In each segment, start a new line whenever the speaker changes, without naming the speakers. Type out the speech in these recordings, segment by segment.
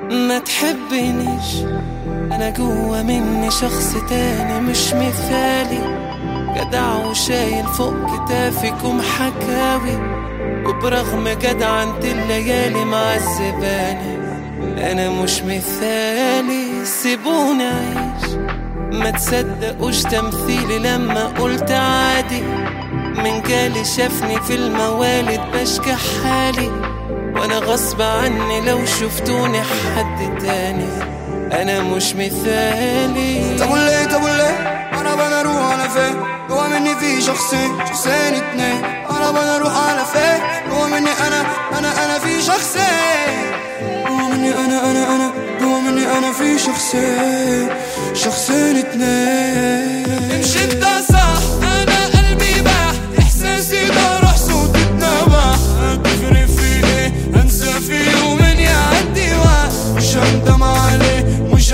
ما تحبنيش، انا جوا مني شخص تاني مش مثالي، جدع وشايل فوق كتافكم حكاوي، وبرغم جدعنة الليالي معذباني، انا مش مثالي. سيبوني اعيش، ما تصدقوش تمثيلي لما قلت عادي، من جالي شافني في الموالد بشكي حالي، وانا غصب عني لو شفتوني حد تاني، انا مش مثالي.
طب وليه انا بروح على فين؟ جوا مني في شخصين اتنين، انا بروح على فين؟ جوا مني انا في شخصين، جوا مني جوا مني انا في شخصين اتنين. امشي انت صح، انا قلبي باح، احساسي ده روح صوتي اتنبح، هتفرق في ايه؟ انسى في يومين يعدي وقت، مش هندم عليه.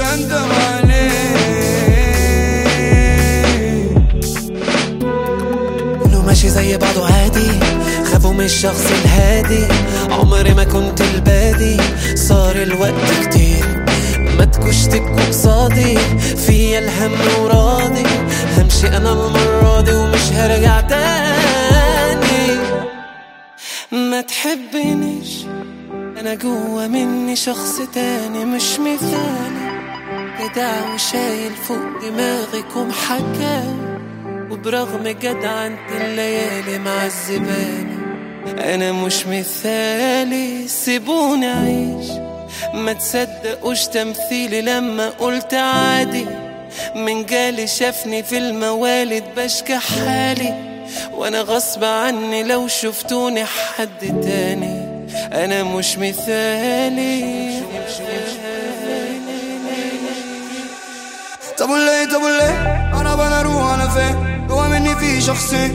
انه ماشي زي بعضه عادي، خافوا من الشخص الهادي، عمري ما كنت البادي، صار الوقت كتير ما تكوش تبكوا قصادي، فيا الهم وراضي، همشي انا المرة دي ومش هرجع تاني. ما تحبنيش، انا جوا مني شخص تاني مش مثالي، جدع وشايل فوق دماغكم حكاوي، وبرغم جدعنة الليالي معذباني، انا مش مثالي. سيبوني اعيش، ما تصدقوش تمثيلي لما قلت عادي، من جالي شافني في الموالد بشكي حالي، وانا غصب عني لو شفتوني حد تاني، انا مش مثالي.
طب وليه انا بروح على فين؟ جوا مني في شخصين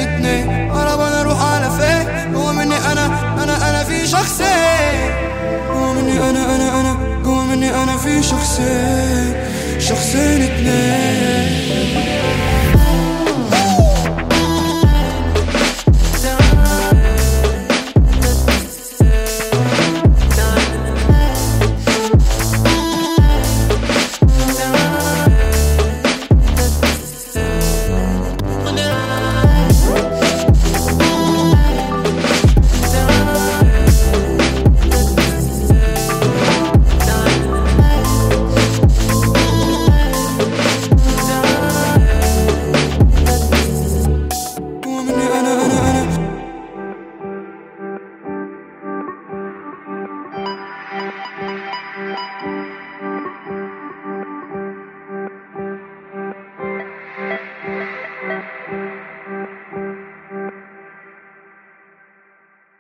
اتنين، انا بروح على فين؟ جوا مني انا في شخصين،